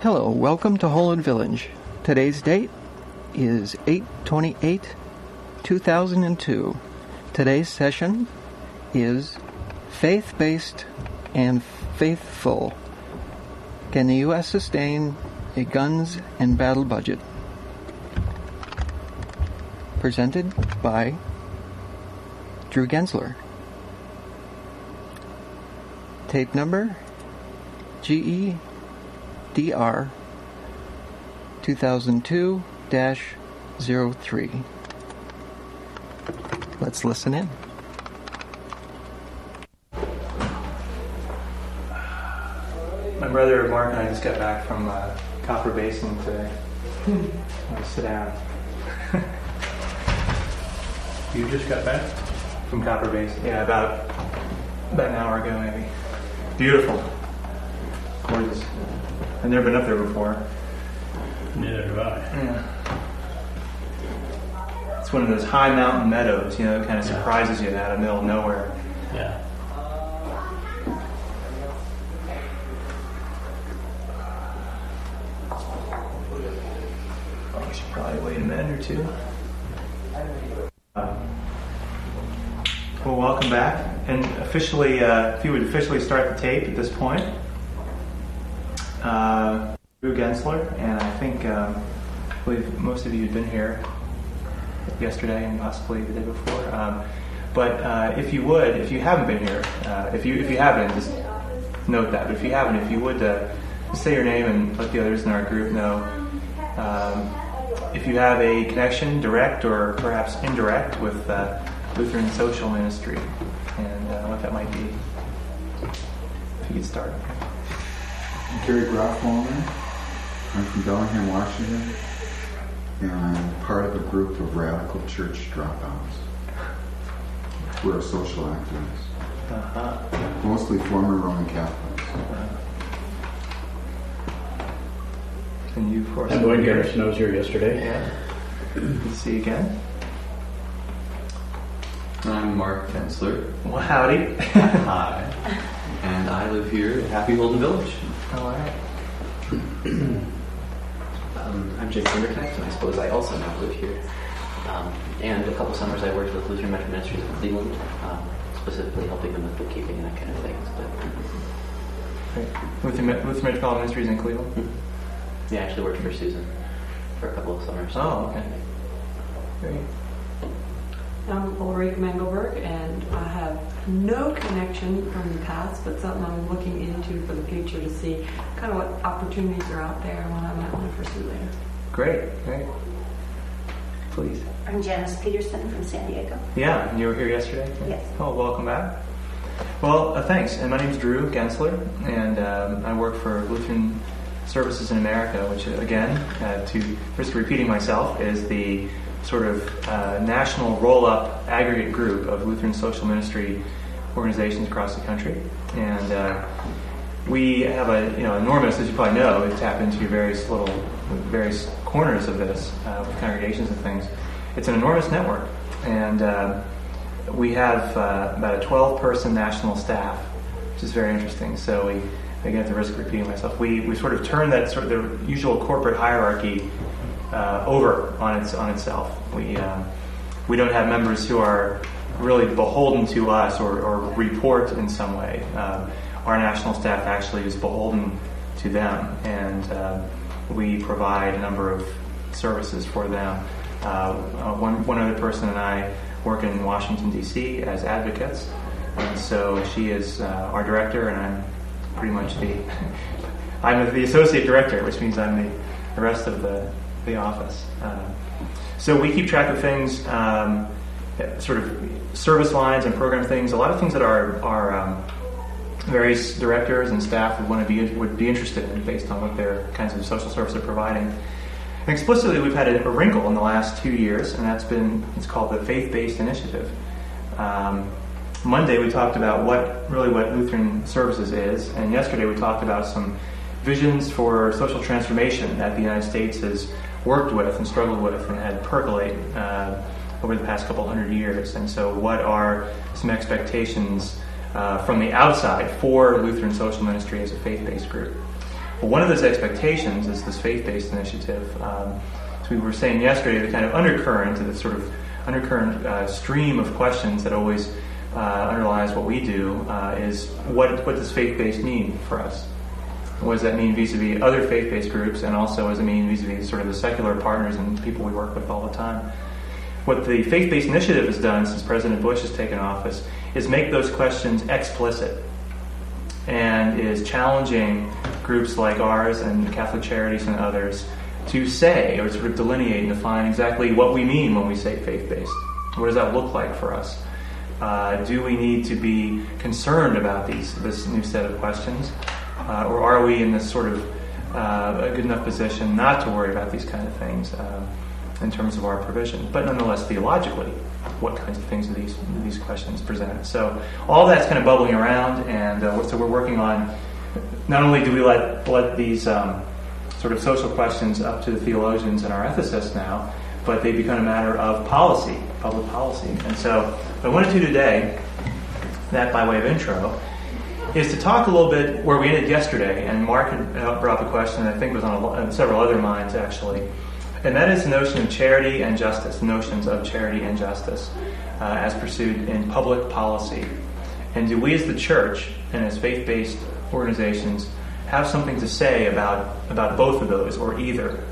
Hello, welcome to Holland Village. Today's date is 8/28/2002. Today's session is Faith-Based and Faithful. Can the U.S. sustain a guns and battle budget? Presented by Drew Gensler. Tape number GEDR 2002-03. Let's listen in. My brother Mark and I just got back from Copper Basin today. Let's sit down. You just got back? From Copper Basin. Yeah, about an hour ago maybe. Beautiful. Gorgeous. I've never been up there before. Neither have I. Yeah. It's one of those high mountain meadows, you know, it kind of surprises you out of the middle of nowhere. Yeah. Oh, we should probably wait a minute or two. Well, welcome back. And officially, if you would officially start the tape at this point. Drew Gensler, and I think, I believe most of you had been here yesterday and possibly the day before. But if you would, if you haven't been here, if you haven't, just note that. But if you haven't, if you would just say your name and let the others in our group know. If you have a connection, direct or perhaps indirect, with Lutheran Social Ministry, and what that might be. If you could start. I'm Gary Groffwalder. I'm from Bellingham, Washington, and I'm part of a group of radical church dropouts. We're a social activist. Mostly former Roman Catholics. And you, of course. And Dwayne Garrison was here yesterday. Yeah. Good to see you again. I'm Mark Gensler. Well, howdy. Hi. And I live here at Happy Holden Village. All right. I'm Jake Winterknecht, and I suppose I also now live here. And a couple summers I worked with Lutheran Metro Ministries in Cleveland, specifically helping them with bookkeeping and that kind of things. Great. Lutheran Metropolitan Ministries in Cleveland? Yeah, I actually worked for Susan for a couple of summers. Oh, okay. Great. I'm Ulrike Mangelberg, and I have no connection from the past, but something I'm looking into for the future to see kind of what opportunities are out there and what I might want to pursue later. Great. Please. I'm Janice Peterson from San Diego. Yeah, and you were here yesterday? Yes. Oh, welcome back. Well, thanks. And my name's Drew Gensler, and I work for Lutheran Services in America, which, again, to risk repeating myself, is the sort of national roll-up aggregate group of Lutheran social ministry organizations across the country. And we have enormous, as you probably know, we tap into various corners of this with congregations and things. It's an enormous network. And we have about a 12-person national staff, which is very interesting. So we, again, at the risk of repeating myself, we sort of turn that sort of the usual corporate hierarchy over on itself. We don't have members who are really beholden to us or report in some way. Our national staff actually is beholden to them, and we provide a number of services for them. One other person and I work in Washington, D.C. as advocates, and so she is our director, and I'm pretty much I'm the associate director, which means I'm the rest of the office. So we keep track of things, sort of service lines and program things, a lot of things that our various directors and staff would be interested in based on what their kinds of social service are providing. And explicitly, we've had a wrinkle in the last 2 years, and it's called the Faith-Based Initiative. Monday we talked about what Lutheran Services is, and yesterday we talked about some visions for social transformation that the United States has worked with and struggled with and had percolate over the past couple hundred years. And so what are some expectations from the outside for Lutheran social ministry as a faith-based group? But one of those expectations is this faith-based initiative. So we were saying yesterday, the kind of undercurrent, the sort of undercurrent stream of questions that always underlies what we do is what does faith-based mean for us? What does that mean vis-a-vis other faith-based groups, and also what does it mean vis-a-vis sort of the secular partners and people we work with all the time? What the faith-based initiative has done since President Bush has taken office is make those questions explicit, and is challenging groups like ours and Catholic Charities and others to say, or sort of delineate and define exactly what we mean when we say faith-based. What does that look like for us? Do we need to be concerned about this new set of questions? Or are we in this sort of a good enough position not to worry about these kind of things in terms of our provision? But nonetheless, theologically, what kinds of things do these questions present? So all that's kind of bubbling around, and so we're working on, not only do we let these sort of social questions up to the theologians and our ethicists now, but they become a matter of policy, public policy. And so what I want to do today, that by way of intro, is to talk a little bit where we ended yesterday, and Mark had brought up a question that I think was on several other minds actually, and that is the notion of charity and justice, notions of charity and justice as pursued in public policy. And do we as the church and as faith-based organizations have something to say about both of those, or either?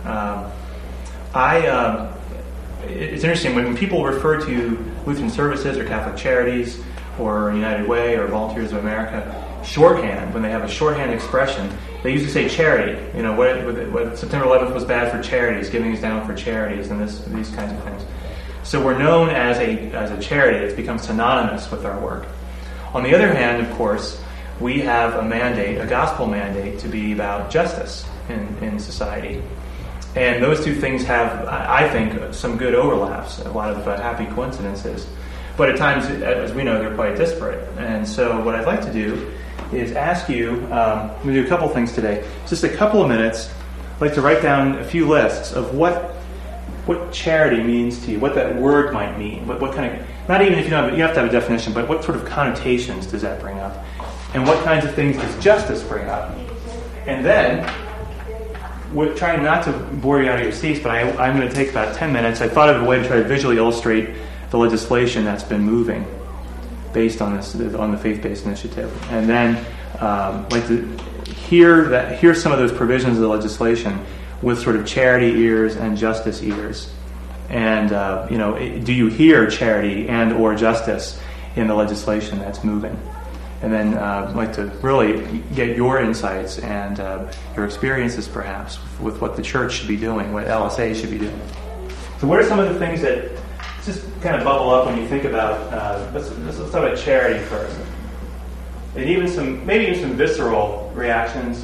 It's interesting, when people refer to Lutheran Services or Catholic Charities or United Way or Volunteers of America, shorthand, when they have a shorthand expression, they usually say charity. You know, what September 11th was bad for charities, giving is down for charities, and these kinds of things. So we're known as a charity. It's become synonymous with our work. On the other hand, of course, we have a mandate, a gospel mandate, to be about justice in society. And those two things have, I think, some good overlaps, a lot of happy coincidences. But at times, as we know, they're quite disparate. And so what I'd like to do is ask you, I'm going to do a couple things today. Just a couple of minutes. I'd like to write down a few lists of what charity means to you, what that word might mean, what kind of, not even if you don't have, you have to have a definition, but what sort of connotations does that bring up? And what kinds of things does justice bring up? And then, we're trying not to bore you out of your seats, but I'm going to take about 10 minutes. I thought of a way to try to visually illustrate the legislation that's been moving based on the faith-based initiative. And then like to hear some of those provisions of the legislation with sort of charity ears and justice ears. And do you hear charity and or justice in the legislation that's moving? And then I'd like to really get your insights and your experiences, perhaps, with what the church should be doing, what LSA should be doing. So what are some of the things that just kind of bubble up when you think about, let's talk about charity first. And maybe even some visceral reactions,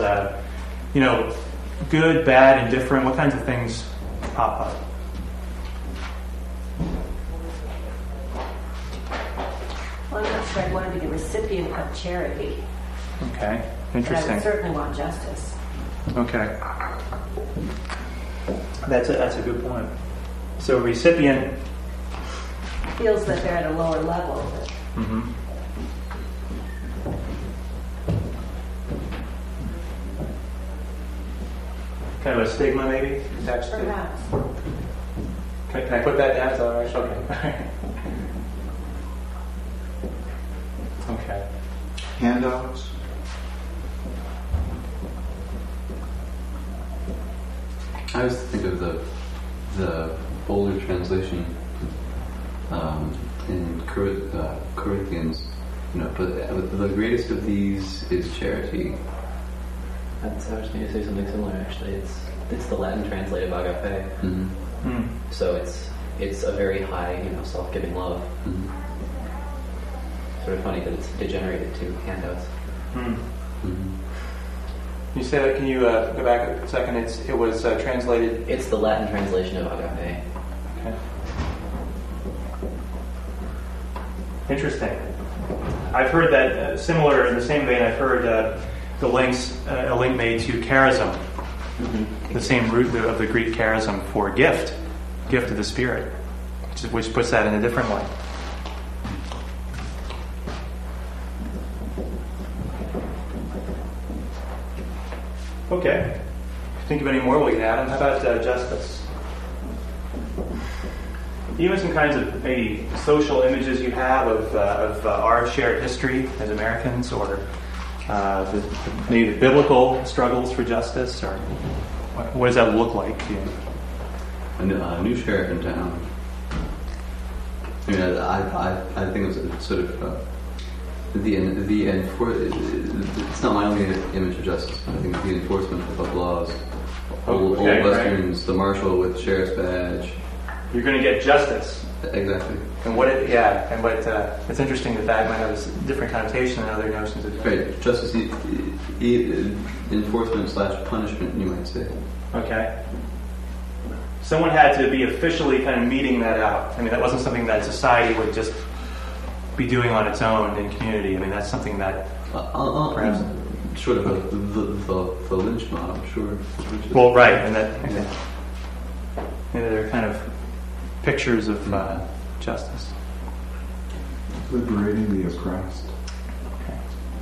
good, bad, indifferent, what kinds of things pop up? Well, I'm not sure I'd want to be the recipient of charity. Okay, But interesting. I would certainly want justice. Okay. That's a good point. So recipient Feels that they're at a lower level. Mm-hmm. Kind of a stigma, maybe, attached to it. Perhaps. Can I put that down? Is that all right? Okay. Okay. Handouts. I always think of the older translation in Corinthians, but the greatest of these is charity. I was going to say something similar. Actually, it's the Latin translated of agape. Mm-hmm. Mm. So it's a very high, self-giving love. Mm-hmm. Sort of funny that it's degenerated to handouts. Mm. Mm-hmm. Can you say that? Can you go back a second? It was translated. It's the Latin translation of agape. Okay. Interesting. I've heard that similar in the same vein. I've heard a link made to charism, the same root of the Greek charism for gift of the Spirit, which puts that in a different light. Okay. Think of any more we can add on. How about justice? Even some kinds of maybe social images you have of our shared history as Americans, or maybe the biblical struggles for justice, or what does that look like to you? A new sheriff in town. I mean, I think it's sort of the end for it's not my only image of justice. I think the enforcement of laws. Old westerns, right? The marshal with the sheriff's badge. You're going to get justice. Exactly. And it's interesting that might have a different connotation than other notions of justice. Right, justice, enforcement / punishment, you might say. Okay. Someone had to be officially kind of meting that out. I mean, that wasn't something that society would just be doing on its own in community. I mean, that's something that perhaps... Sort of the lynch mob, sure. Well, right, and that they're kind of pictures of justice. Liberating the oppressed. Okay.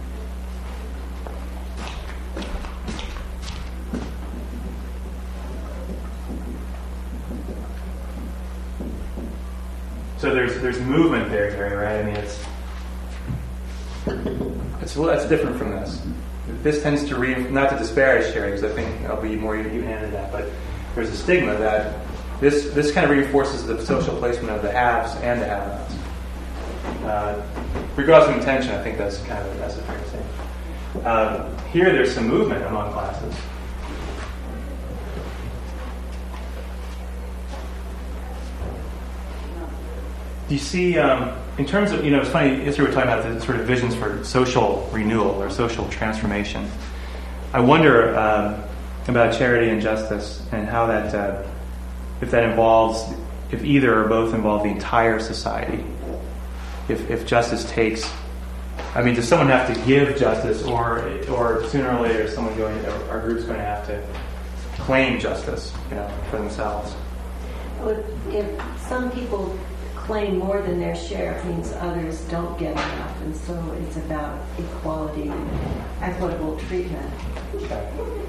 So there's movement there, Gary, right? I mean, that's different from this. This tends to not to disparage Terry, because I think I'll be more even-handed that, but there's a stigma that this kind of reinforces the social placement of the haves and the have-nots. Regardless of intention, I think that's a fair to say. Here, there's some movement among classes. Do you see, in terms of, it's funny, yesterday we were talking about the sort of visions for social renewal or social transformation. I wonder about charity and justice and how that, if either or both involve the entire society. If justice takes, does someone have to give justice, or sooner or later our group's going to have to claim justice, for themselves? Well, if some people claim more than their share, it means others don't get enough, and so it's about equality and equitable treatment. Okay.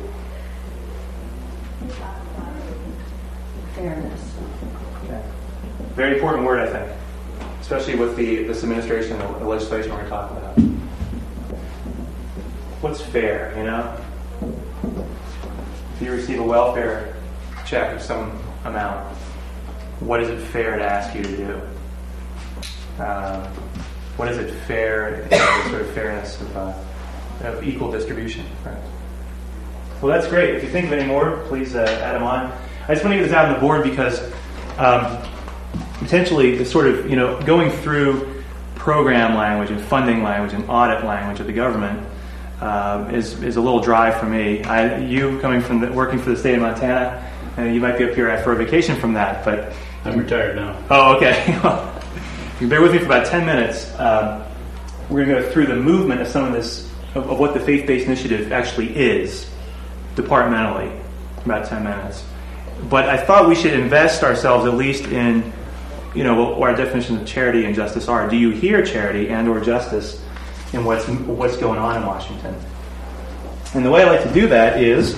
Fairness. Okay. Very important word, I think, especially with this administration and the legislation we're going to talk about. What's fair, If you receive a welfare check of some amount, what is it fair to ask you to do? What is it fair, the sort of fairness of equal distribution, right? Well, that's great. If you think of any more, please add them on. I just want to get this out on the board because potentially the sort of, going through program language and funding language and audit language of the government is a little dry for me. You coming from working for the state of Montana, you might be up here for a vacation from that, but... I'm retired now. Oh, okay. Well, if you bear with me for about 10 minutes, we're going to go through the movement of some of this, of what the Faith-Based Initiative actually is, departmentally, about 10 minutes. But I thought we should invest ourselves at least in, what our definitions of charity and justice are. Do you hear charity and or justice in what's going on in Washington? And the way I like to do that is...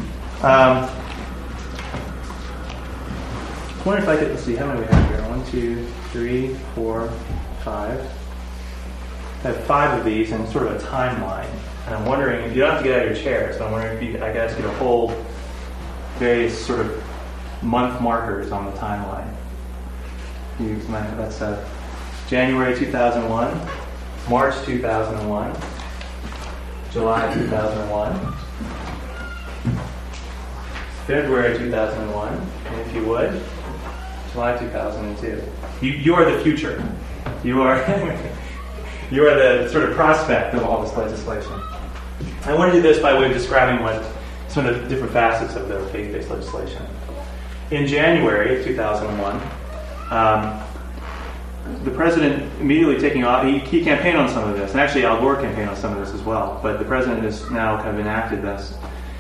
I wonder if I could, let's see, how many we have here? 1, 2, 3, 4, 5. I have 5 of these and sort of a timeline. And I'm wondering, if you don't have to get out of your chair, so I'm wondering if I could ask you to hold various sort of month markers on the timeline. That's January 2001, March 2001, July 2001, February 2001, and if you would, July 2002. You are the future. You are the sort of prospect of all this legislation. I want to do this by way of describing what some of the different facets of the faith-based legislation. In January of 2001, the president immediately taking off, he campaigned on some of this, and actually Al Gore campaigned on some of this as well, but the president has now kind of enacted this.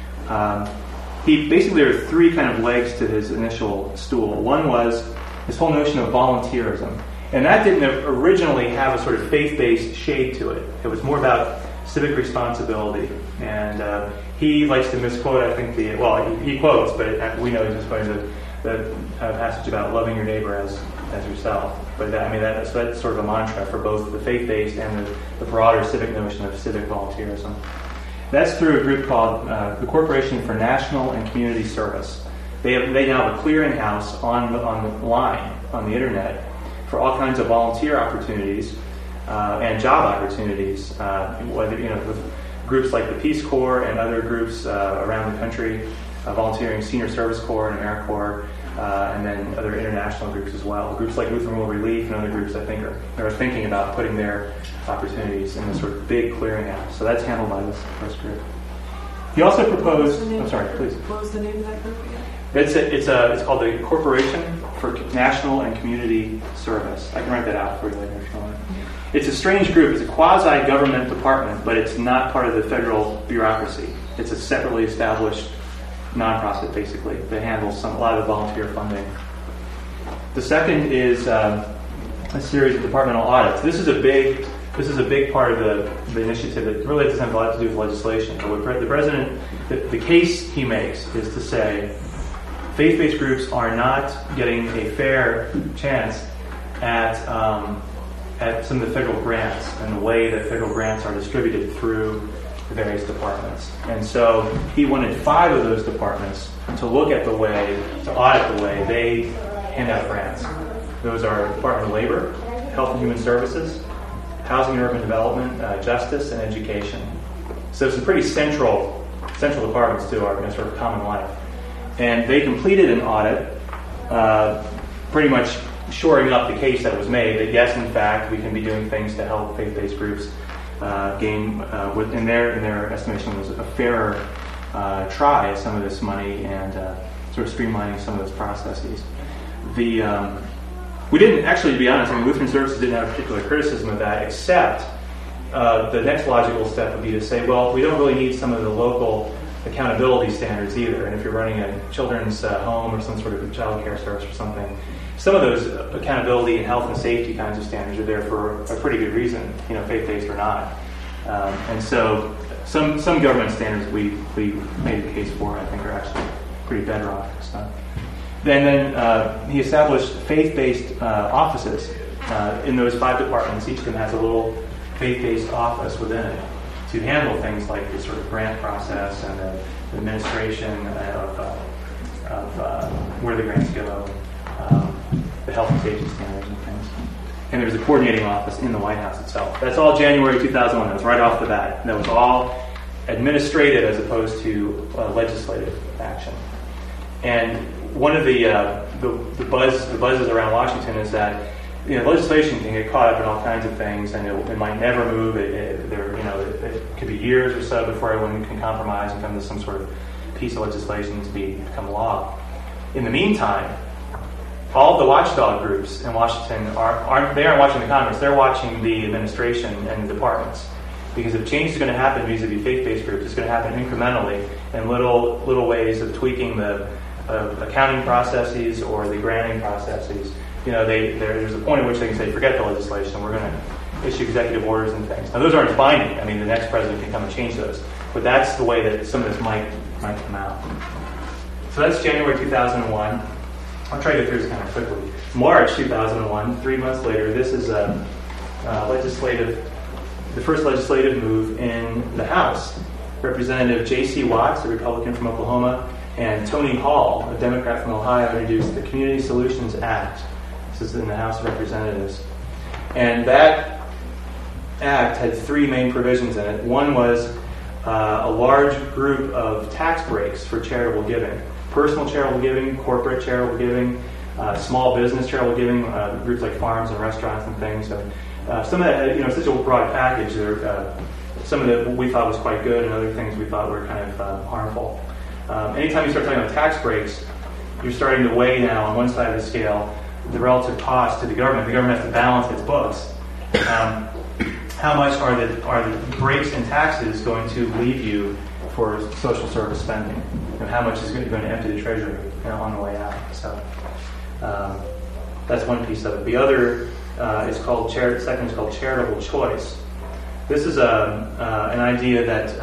There are 3 kind of legs to his initial stool. One was this whole notion of volunteerism. And that didn't originally have a sort of faith-based shade to it. It was more about civic responsibility. And he likes to misquote, I think, he quotes, but we know he's misquoting the passage about loving your neighbor as yourself. But that's sort of a mantra for both the faith-based and the broader civic notion of civic volunteerism. That's through a group called the Corporation for National and Community Service. They now have a clearinghouse on the line, on the internet, for all kinds of volunteer opportunities and job opportunities, whether with groups like the Peace Corps and other groups around the country, volunteering, Senior Service Corps and AmeriCorps, and then other international groups as well. Groups like Lutheran World Relief and other groups, I think, are thinking about putting their opportunities in this sort of big clearinghouse. So that's handled by this first group. He also proposed. I'm sorry, please. What was the name of that group again? It's called the Corporation for National and Community Service. I can write that out for you later if you want. It's a strange group. It's a quasi-government department, but it's not part of the federal bureaucracy. It's a separately established nonprofit, basically, that handles a lot of the volunteer funding. The second is a series of departmental audits. This is a big part of the initiative that really doesn't have a lot to do with legislation. But what the president, the case he makes is to say faith-based groups are not getting a fair chance at some of the federal grants and the way that federal grants are distributed through the various departments. And so he wanted 5 of those departments to audit the way they hand out grants. Those are Department of Labor, Health and Human Services, Housing and Urban Development, Justice, and Education. So some pretty central departments to our sort of common life. And they completed an audit, pretty much shoring up the case that was made that yes, in fact, we can be doing things to help faith-based groups gain, in their estimation, was a fairer try at some of this money and sort of streamlining some of those processes. We didn't actually, to be honest, Lutheran Services didn't have a particular criticism of that, except the next logical step would be to say, well, we don't really need some of the local accountability standards either. And if you're running a children's home or some sort of child care service or something, some of those accountability and health and safety kinds of standards are there for a pretty good reason, faith-based or not. And so some government standards we made a case for, I think, are actually pretty bedrock stuff. Then he established faith-based offices in those 5 departments. Each of them has a little faith-based office within it to handle things like the sort of grant process and the administration of where the grants go, the health and safety standards and things. And there was a coordinating office in the White House itself. That's all January 2001. That was right off the bat. That was all administrative as opposed to legislative action. And one of the buzzes around Washington is that legislation can get caught up in all kinds of things, and it might never move. It could be years or so before everyone can compromise and come to some sort of piece of legislation to become law. In the meantime, all the watchdog groups in Washington aren't watching the Congress. They're watching the administration and the departments, because if change is going to happen vis-a-vis faith-based groups, it's going to happen incrementally in little ways of tweaking the accounting processes or the granting processes. There's a point at which they can say, forget the legislation, we're going to issue executive orders and things. Now, those aren't binding. The next president can come and change those. But that's the way that some of this might come out. So that's January 2001. I'll try to get through this kind of quickly. March 2001, 3 months later, this is the first legislative move in the House. Representative J.C. Watts, a Republican from Oklahoma, and Tony Hall, a Democrat from Ohio, introduced the Community Solutions Act. This is in the House of Representatives. And that act had 3 main provisions in it. One was a large group of tax breaks for charitable giving. Personal charitable giving, corporate charitable giving, small business charitable giving, groups like farms and restaurants and things. So some of that, such a broad package. Some of it we thought was quite good, and other things we thought were kind of harmful. Anytime you start talking about tax breaks, you're starting to weigh now on one side of the scale the relative cost to the government. The government has to balance its books. How much are the breaks in taxes going to leave you for social service spending? And how much is going to empty the treasury on the way out? So that's one piece of it. The other is called charitable choice. This is an idea that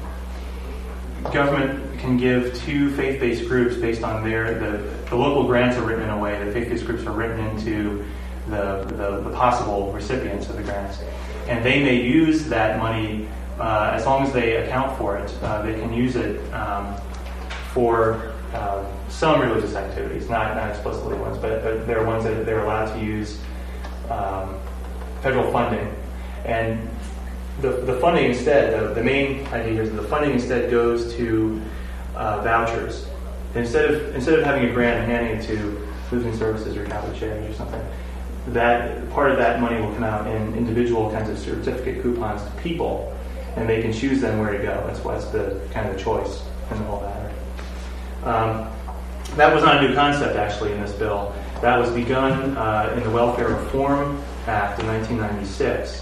government can give to faith-based groups based on the local grants are written in a way that faith-based groups are written into the possible recipients of the grants. And they may use that money as long as they account for it. They can use it for some religious activities, not explicitly ones, but there are ones that they're allowed to use federal funding. And the funding instead, the main idea is that the funding instead goes to vouchers. Instead of having a grant and handing it to Lutheran Services or Catholic Charities or something, that part of that money will come out in individual kinds of certificate coupons to people, and they can choose then where to go. That's the kind of the choice in the whole matter. That was not a new concept actually in this bill. That was begun in the Welfare Reform Act in 1996.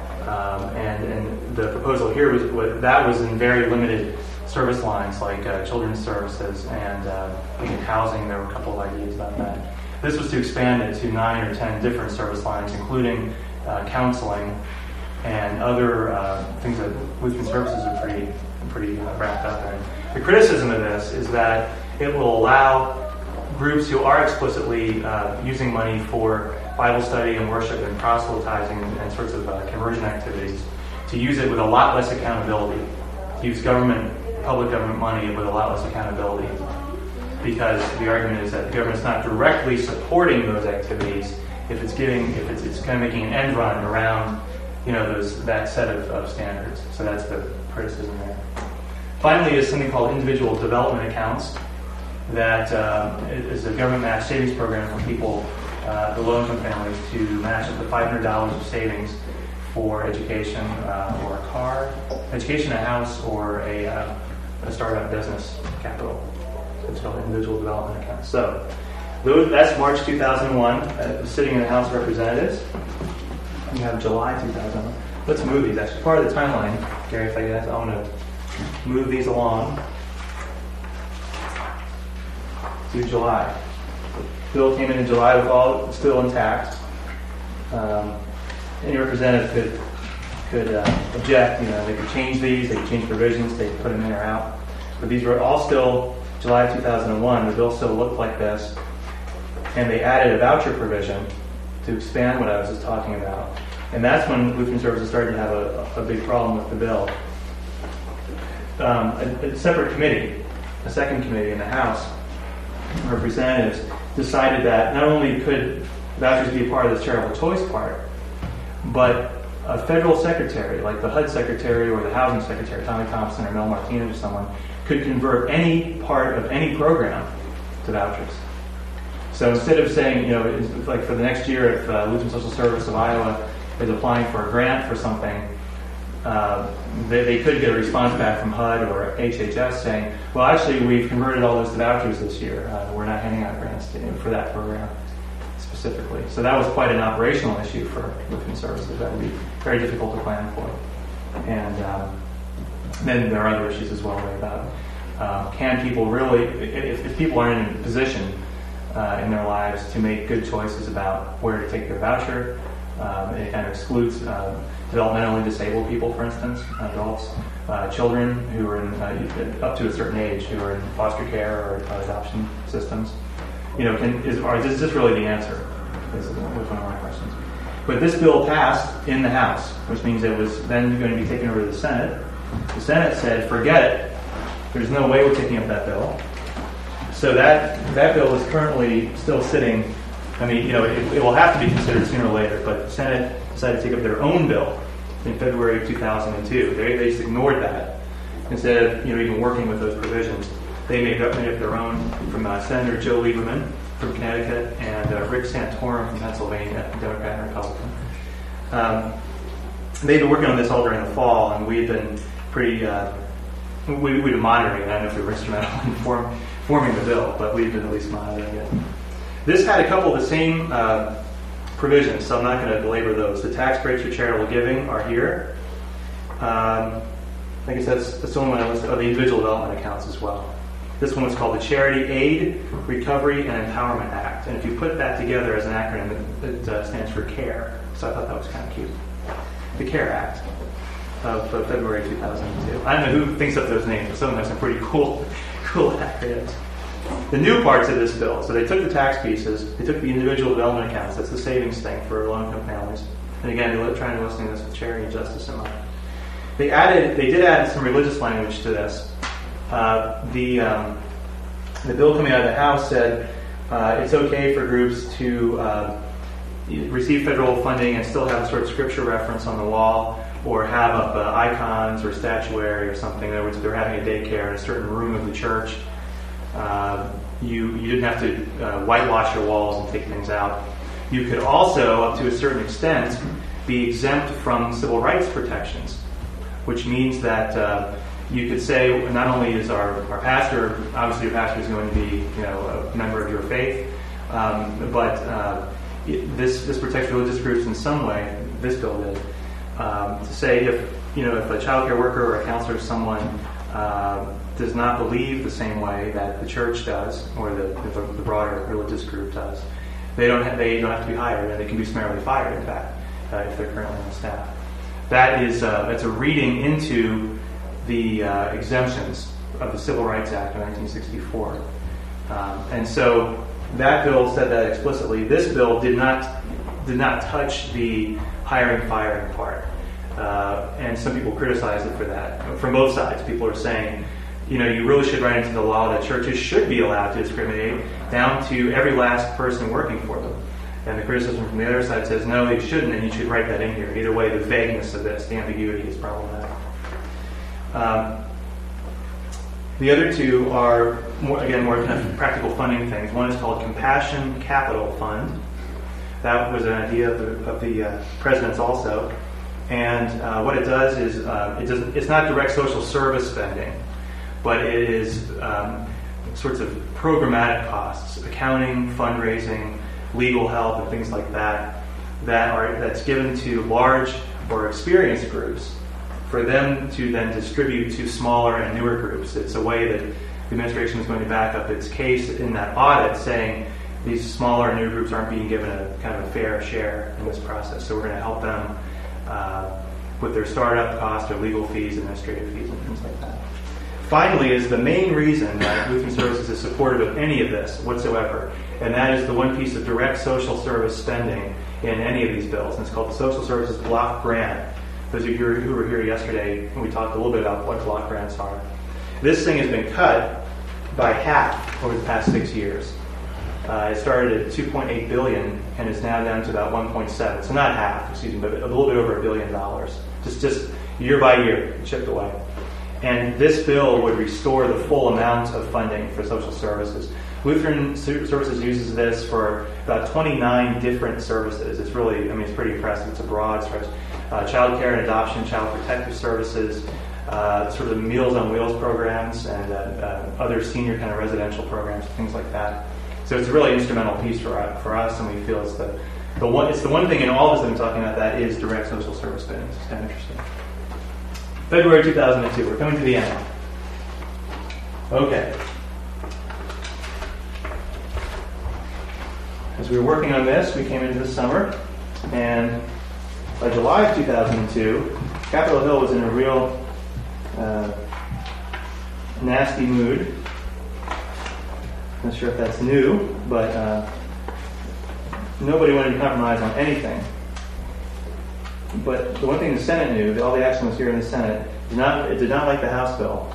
And the proposal here was in very limited service lines like children's services and in housing. There were a couple of ideas about that. This was to expand it to 9 or 10 different service lines, including counseling and other things that Lutheran Services are pretty wrapped up in. The criticism of this is that it will allow groups who are explicitly using money for Bible study and worship and proselytizing and sorts of conversion activities to use it with a lot less accountability, to use public government money with a lot less accountability, because the argument is that the government's not directly supporting those activities if it's kind of making an end run around that set of standards. So that's the criticism there. Finally is something called individual development accounts. That is a government match savings program for people, the low-income families, to match up to $500 of savings for education or a car, education, a house, or a startup business capital. It's called individual development accounts. So that's March 2001, sitting in the House of Representatives. We have July 2001. Let's move these. Actually, part of the timeline, Gary, if I want to move these along to July. The bill came in July with all still intact. Any representative could object. They could change these. They could change provisions. They could put them in or out. But these were all still July 2001. The bill still looked like this, and they added a voucher provision to expand what I was just talking about. And that's when Lutheran Services started to have a big problem with the bill. A separate committee, a second committee in the House, representatives decided that not only could vouchers be a part of this charitable choice part, but a federal secretary, like the HUD secretary or the housing secretary, Tommy Thompson or Mel Martinez or someone, could convert any part of any program to vouchers. So instead of saying, like for the next year, if Lutheran Social Service of Iowa is applying for a grant for something, they could get a response back from HUD or HHS saying, well, actually, we've converted all those to vouchers this year. We're not handing out grants for that program specifically. So that was quite an operational issue for Lutheran Services. That would be very difficult to plan for. And then there are other issues as well about can people really, if people aren't in a position in their lives to make good choices about where to take their voucher, it kind of excludes developmentally disabled people, for instance, adults, children who are up to a certain age who are in foster care or adoption systems. Is this really the answer? This is one of my questions. But this bill passed in the House, which means it was then going to be taken over to the Senate. The Senate said, forget it. There's no way we're taking up that bill. So that bill is currently still sitting. I mean, it will have to be considered sooner or later, but the Senate decided to take up their own bill in February of 2002. They just ignored that. Instead of even working with those provisions, they made up their own from Senator Joe Lieberman from Connecticut and Rick Santorum from Pennsylvania, Democrat and Republican. They've been working on this all during the fall, and we've been pretty, we've been monitoring it. I don't know if we were instrumental in forming the bill, but we've been at least monitoring it. This had a couple of the same provisions, so I'm not going to belabor those. The tax breaks for charitable giving are here. I guess that's the only one I listed. The individual development accounts as well. This one was called the Charity Aid, Recovery, and Empowerment Act. And if you put that together as an acronym, it stands for CARE. So I thought that was kind of cute. the CARE Act of February 2002. I don't know who thinks up those names, but some of them have some pretty cool acronyms. The new parts of this bill, so they took the tax pieces, they took the individual development accounts, that's the savings thing for low-income families. And again, they're trying to listen to this with charity and justice in mind. They did add some religious language to this. The bill coming out of the House said it's okay for groups to receive federal funding and still have a sort of scripture reference on the wall, or have up icons or statuary or something. In other words, if they're having a daycare in a certain room of the church, you didn't have to whitewash your walls and take things out. You could also, up to a certain extent, be exempt from civil rights protections, which means that you could say not only is our pastor, obviously your pastor is going to be a member of your faith, but this protects religious groups in some way. This bill did. To say if a child care worker or a counselor, someone does not believe the same way that the church does, or the broader religious group does, they don't have to be hired, and they can be summarily fired, in fact, if they're currently on staff. That's a reading into the exemptions of the Civil Rights Act of 1964. And so that bill said that explicitly. This bill did not touch the hiring, firing part. And some people criticized it for that. From both sides, people are saying, you really should write into the law that churches should be allowed to discriminate down to every last person working for them. And the criticism from the other side says, no, they shouldn't, and you should write that in here. Either way, the vagueness of this, the ambiguity, is problematic. The other two are, more kind of practical funding things. One is called Compassion Capital Fund. That was an idea of the president's also. And what it does is, it's not direct social service spending, but it is sorts of programmatic costs, accounting, fundraising, legal help, and things like that's given to large or experienced groups for them to then distribute to smaller and newer groups. It's a way that the administration is going to back up its case in that audit, saying these smaller and newer groups aren't being given a kind of a fair share in this process. So we're going to help them with their startup costs, their legal fees, administrative fees, and things like that. Finally, is the main reason that Lutheran Services is supportive of any of this whatsoever, and that is the one piece of direct social service spending in any of these bills, and it's called the Social Services Block Grant. Those of you who were here yesterday, we talked a little bit about what block grants are. This thing has been cut by half over the past 6 years. It started at $2.8 billion and is now down to about 1.7. So not half, excuse me, but a little bit over $1 billion. Just year by year, chipped away. And this bill would restore the full amount of funding for social services. Lutheran Services uses this for about 29 different services. It's really, it's pretty impressive. It's a broad stretch. Child care and adoption, child protective services, sort of Meals on Wheels programs, and other senior kind of residential programs, things like that. So it's a really instrumental piece for us, and we feel it's the one thing in all of this that I'm talking about that is direct social service spending. It's kind of interesting. February 2002, we're coming to the end. Okay. As we were working on this, we came into the summer, and by July of 2002, Capitol Hill was in a real nasty mood. Not sure if that's new, but nobody wanted to compromise on anything. But the one thing the Senate knew, all the action was here in the Senate, it did not like the House bill,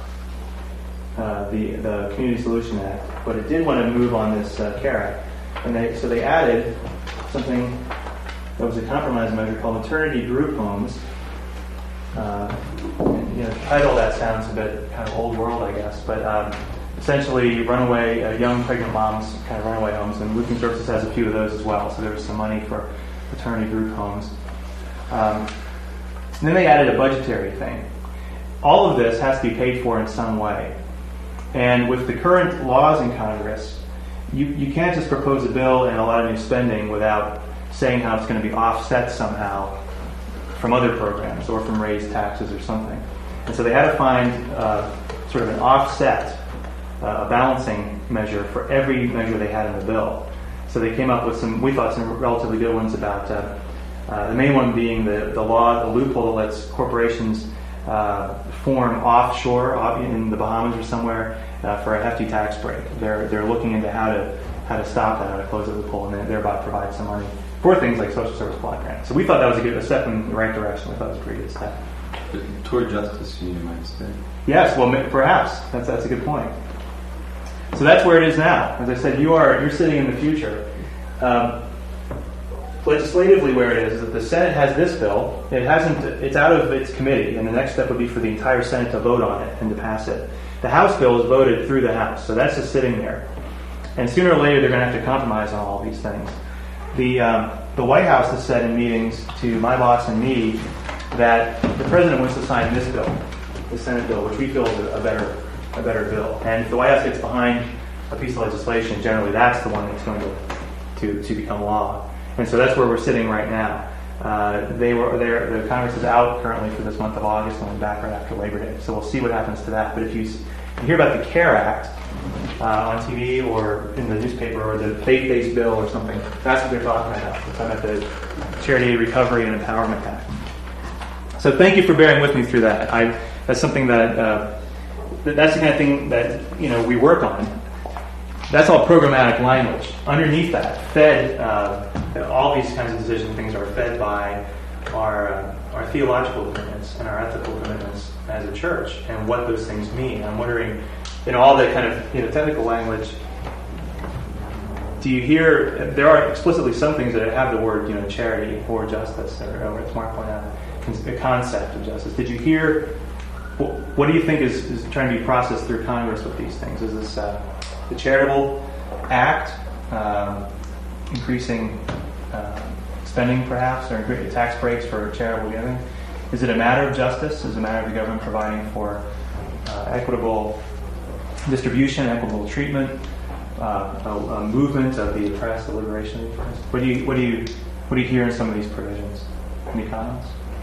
the Community Solution Act, but it did want to move on this CARE Act. And so they added something that was a compromise measure called maternity group homes. The title of that sounds a bit kind of old world, I guess, but essentially runaway, young pregnant moms, kind of runaway homes, and Lutheran Services has a few of those as well, so there was some money for maternity group homes. And then they added a budgetary thing. All of this has to be paid for in some way. And with the current laws in Congress, you can't just propose a bill and a lot of new spending without saying how it's going to be offset somehow from other programs or from raised taxes or something. And so they had to find sort of an offset, a balancing measure for every measure they had in the bill. So they came up with some relatively good ones about The main one being the law, the loophole that lets corporations form offshore in the Bahamas or somewhere for a hefty tax break. They're looking into how to stop that, how to close the loophole, and thereby provide some money for things like social service block grants. So we thought that was a step in the right direction. We thought it was a pretty good step. But toward justice, you might say. Yes, well, perhaps that's a good point. So that's where it is now. As I said, you're sitting in the future. Legislatively, where it is that the Senate has this bill. It's out of its committee, and the next step would be for the entire Senate to vote on it and to pass it. The House bill is voted through the House, so that's just sitting there. And sooner or later, they're going to have to compromise on all these things. The White House has said in meetings to my boss and me that the president wants to sign this bill, the Senate bill, which we feel is a better bill. And if the White House gets behind a piece of legislation, generally that's the one that's going to become law. And so that's where we're sitting right now. The Congress is out currently for this month of August and we'll be back right after Labor Day. So we'll see what happens to that. But if you hear about the CARE Act on TV or in the newspaper or the faith-based bill or something, that's what they're talking about. They're talking about the Charity Recovery and Empowerment Act. So thank you for bearing with me through that. That's something that's the kind of thing that we work on. That's all programmatic language. Underneath that, fed all these kinds of decision things are fed by our theological commitments and our ethical commitments as a church and what those things mean. I'm wondering, all the kind of technical language. Do you hear there are explicitly some things that have the word charity or justice, or as Mark pointed out, the concept of justice. Did you hear? What do you think is trying to be processed through Congress with these things? Is this the charitable act increasing spending, perhaps, or tax breaks for charitable giving? Is it a matter of justice? Is it a matter of the government providing for equitable distribution, equitable treatment, a movement of the oppressed, the liberation of the oppressed? What do you hear in some of these provisions? Any comments?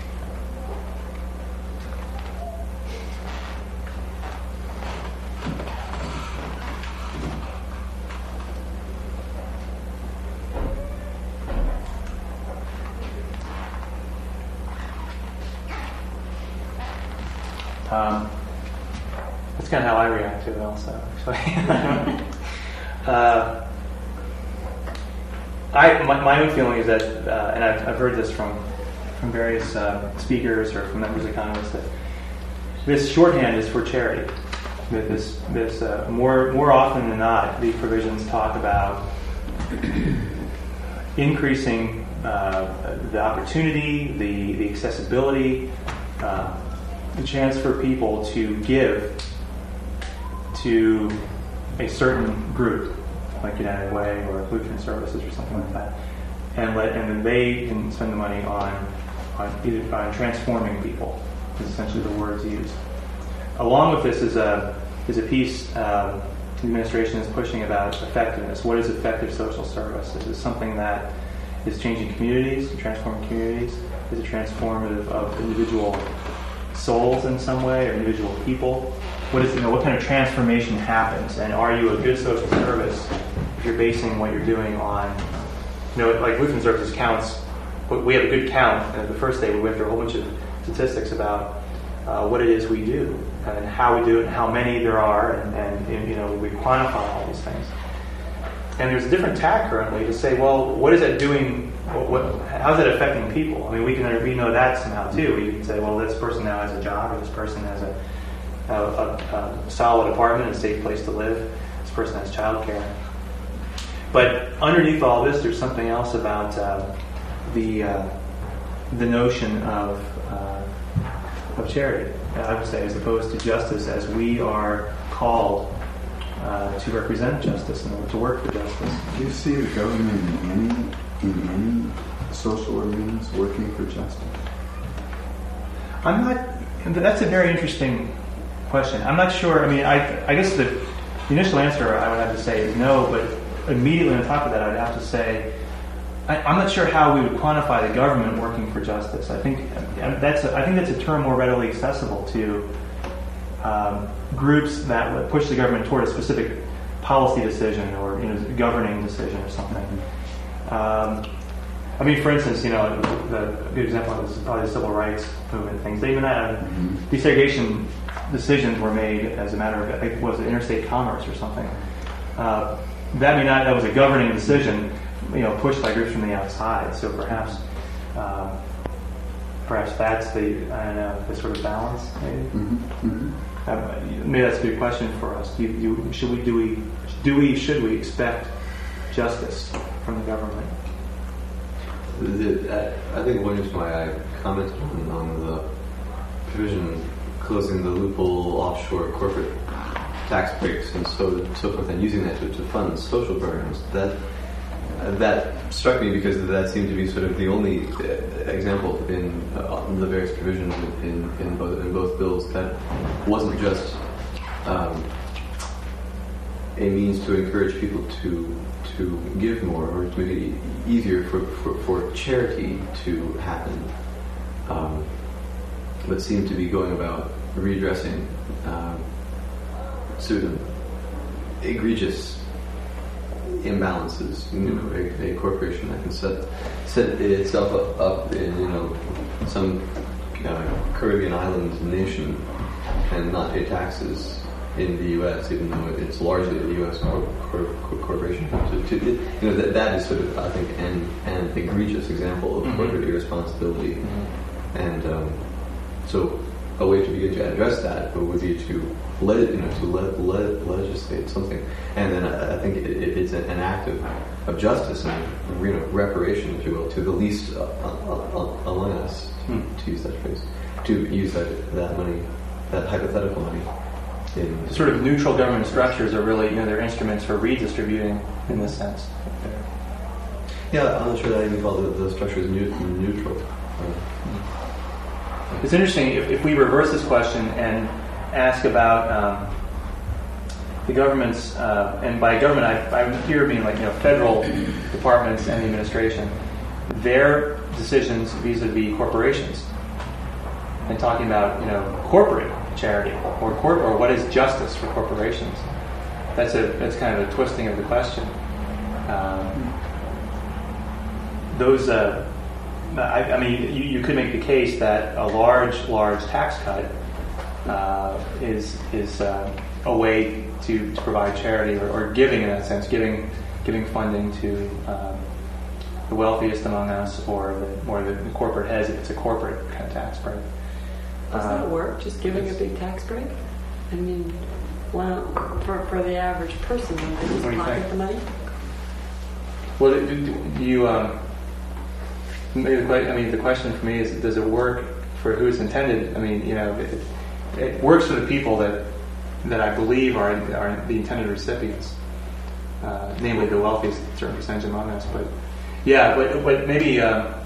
That's kind of how I react to it also, actually. My own feeling is that, and I've heard this from various speakers or from members of Congress, that this shorthand is for charity. That this more often than not, these provisions talk about increasing the opportunity, the accessibility, the chance for people to give to a certain group, like United Way or Lutheran Services or something like that, and then they can spend the money on transforming people. Is essentially the words used. Along with this is a piece the administration is pushing about effectiveness. What is effective social service? Is it something that is changing communities, transforming communities? Is it transformative of individual souls in some way, or individual people? What kind of transformation happens? And are you a good social service if you're basing what you're doing on, like Lutheran Services counts? We have a good count, and the first day we went through a whole bunch of statistics about what it is we do and how we do it, and how many there are, and we quantify all these things. And there's a different tack currently to say, well, what is that doing? How's it affecting people? I mean, we know that somehow too. We can say, well, this person now has a job, or this person has a solid apartment, a safe place to live. This person has childcare. But underneath all this, there's something else about the notion of charity, I would say, as opposed to justice, as we are called to represent justice and to work for justice. Do you see the government in any social arenas working for justice? That's a very interesting question. I'm not sure. I mean, I guess the initial answer I would have to say is no, but immediately on top of that, I'd have to say I'm not sure how we would quantify the government working for justice. I think that's a term more readily accessible to groups that would push the government toward a specific policy decision or governing decision or something. I mean, for instance, a good example of this is probably the civil rights movement things. They even had desegregation decisions were made as a matter of, I think, was it interstate commerce or something. That was a governing decision, pushed by groups from the outside. So perhaps that's the sort of balance. Maybe. Maybe that's a good question for us. Should we expect justice from the government? I think one reason why I commented on the provision closing the loophole offshore corporate tax breaks and so forth, and using that to fund social programs, that struck me because that seemed to be sort of the only example in the various provisions in both bills that wasn't just a means to encourage people to give more, or to make it easier for charity to happen, but seemed to be going about redressing certain egregious imbalances. A corporation that can set itself up in some Caribbean island nation and not pay taxes in the U.S., even though it's largely a U.S. corporation. That is sort of, I think, an egregious example of corporate irresponsibility. And so a way to begin to address that would be to legislate something. And then I think it's an act of justice and reparation, if you will, to the least among us, to use that phrase, to use that money, that hypothetical money. Sort of neutral government structures are really, they're instruments for redistributing in this sense. Yeah, I'm not sure that I even call the structures neutral. It's interesting if we reverse this question and ask about the government's, and by government I'm here mean federal departments and the administration, their decisions vis-a-vis corporations, and talking about corporate charity or what is justice for corporations. That's kind of a twisting of the question. You could make the case that a large tax cut is a way to provide charity or giving, in that sense, giving funding to the wealthiest among us or the corporate heads if it's a corporate kind of tax break. Does that work? Just giving a big tax break? I mean, well, for the average person, they just pocket the money. Well, the question for me is, does it work for who it's intended? I mean, it works for the people that I believe are the intended recipients, namely the wealthiest, certain percentage among us. But maybe.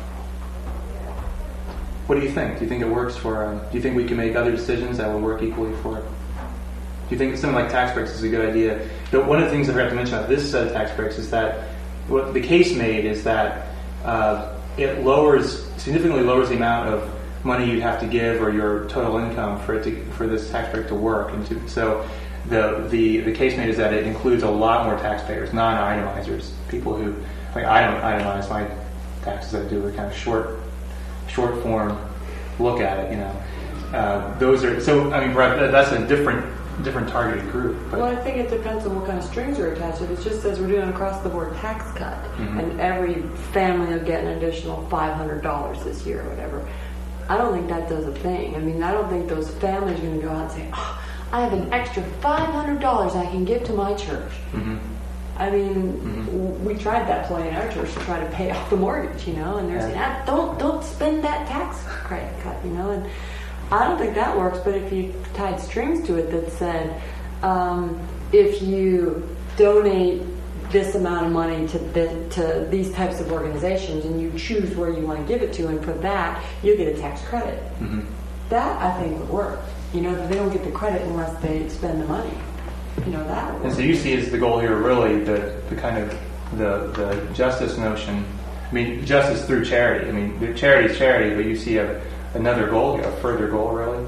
What do you think? Do you think it works for? Do you think we can make other decisions that will work equally for? Do you think something like tax breaks is a good idea? One of the things I forgot to mention about this set of tax breaks is that what the case made is that it significantly lowers the amount of money you'd have to give or your total income for this tax break to work. So the case made is that it includes a lot more taxpayers, non-itemizers, people who I don't itemize my taxes. I do a kind of short form look at it. Those are that's a different targeted group. But. Well, I think it depends on what kind of strings are attached. If it just says we're doing an across-the-board tax cut, and every family will get an additional $500 this year or whatever, I don't think that does a thing. I mean, I don't think those families are going to go out and say, "Oh, I have an extra $500 I can give to my church." I mean, we tried that play in our church to try to pay off the mortgage, and they're saying, "Don't spend that tax credit cut," and I don't think that works. But if you tied strings to it that said, if you donate this amount of money to these types of organizations and you choose where you want to give it to, and for that you get a tax credit, that I think would work. That they don't get the credit unless they spend the money. That. And so you see as the goal here really the kind of the justice notion. I mean, justice through charity. I mean, charity is charity, but you see another goal here, a further goal really,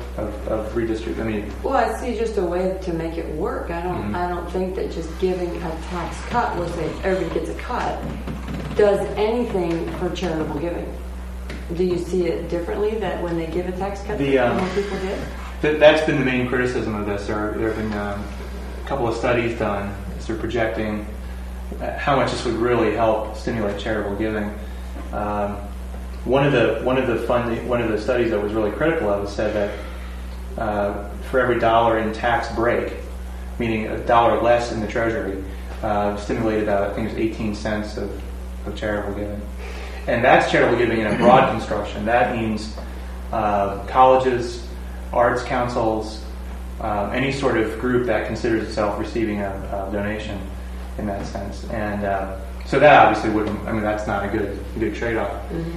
of redistribution. I mean, Well, I see just a way to make it work. I don't think that just giving a tax cut, where say everybody gets a cut, does anything for charitable giving. Do you see it differently that when they give a tax cut, more people give? That's been the main criticism of this. There have been a couple of studies done sort of projecting how much this would really help stimulate charitable giving. One of the studies that was really critical of it said that for every dollar in tax break, meaning a dollar less in the treasury, stimulated about, I think it was 18 cents of charitable giving. And that's charitable giving in a broad construction. That means colleges, arts councils, any sort of group that considers itself receiving a donation in that sense. And so that obviously wouldn't, that's not a good trade-off.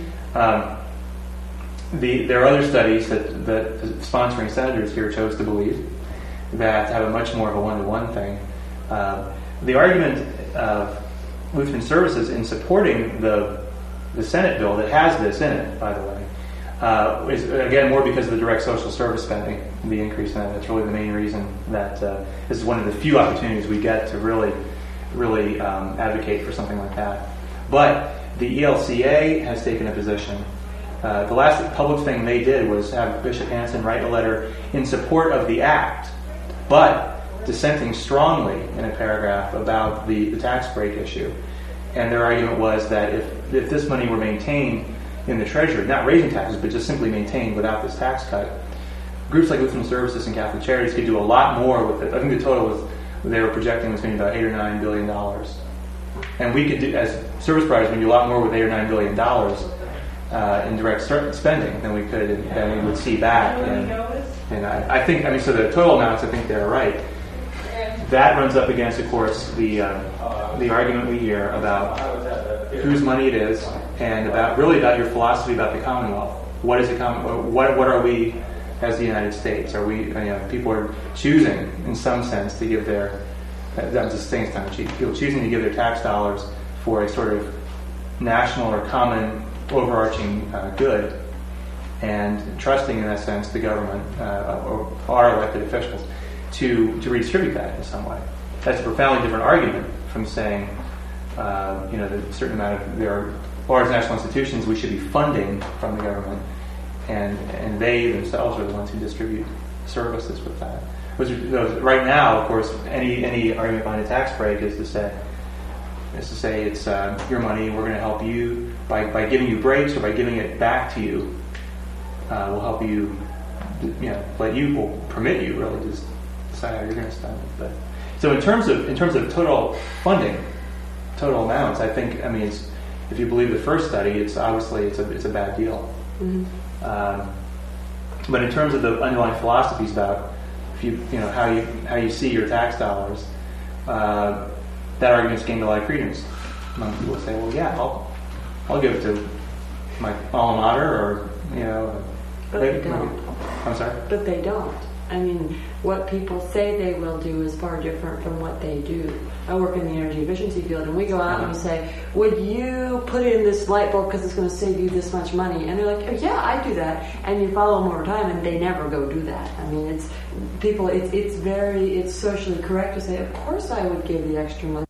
There are other studies that sponsoring senators here chose to believe that have a much more of a one-to-one thing. The argument of Lutheran Services in supporting the Senate bill that has this in it, by the way, is again more because of the direct social service spending, the increase in that. That's really the main reason that this is one of the few opportunities we get to really advocate for something like that. But the ELCA has taken a position. The last public thing they did was have Bishop Hansen write a letter in support of the act, but dissenting strongly in a paragraph about the tax break issue. And their argument was that if this money were maintained in the Treasury, not raising taxes, but just simply maintained without this tax cut, groups like Lutheran Services and Catholic Charities could do a lot more with it. I think the total they were projecting was going to be about $8 or $9 billion. And we could do, as service providers, we could do a lot more with $8 or $9 billion in direct spending than we could, and we would see back. And I think, so the total amounts, I think they're right. That runs up against, of course, the argument we hear about whose money it is, and about your philosophy about the Commonwealth. What is the What are we as the United States? Are we? People are choosing, in some sense, to give their. I'm just saying it's kind of cheap. People choosing to give their tax dollars for a sort of national or common overarching good, and trusting, in that sense, the government or our elected officials to redistribute that in some way. That's a profoundly different argument from saying, that a certain amount of there are large national institutions we should be funding from the government, and they themselves are the ones who distribute services with that. Right now, of course, any argument behind a tax break is to say it's your money. We're going to help you by giving you breaks or by giving it back to you. We'll help you, we'll permit you really to decide how you're going to spend it. But so in terms of total funding, total amounts, I think it's, if you believe the first study, it's obviously it's a bad deal. Mm-hmm. But in terms of the underlying philosophies about how you see your tax dollars, that argument's gained a lot of credence. Among people say, well, yeah, I'll give it to my alma mater, or But they don't. I'm sorry? But they don't. What people say they will do is far different from what they do. I work in the energy efficiency field, and we go out and we say, would you put it in this light bulb because it's going to save you this much money? And they're like, oh, yeah, I do that. And you follow them over time, and they never go do that. It's socially correct to say, of course I would give the extra money.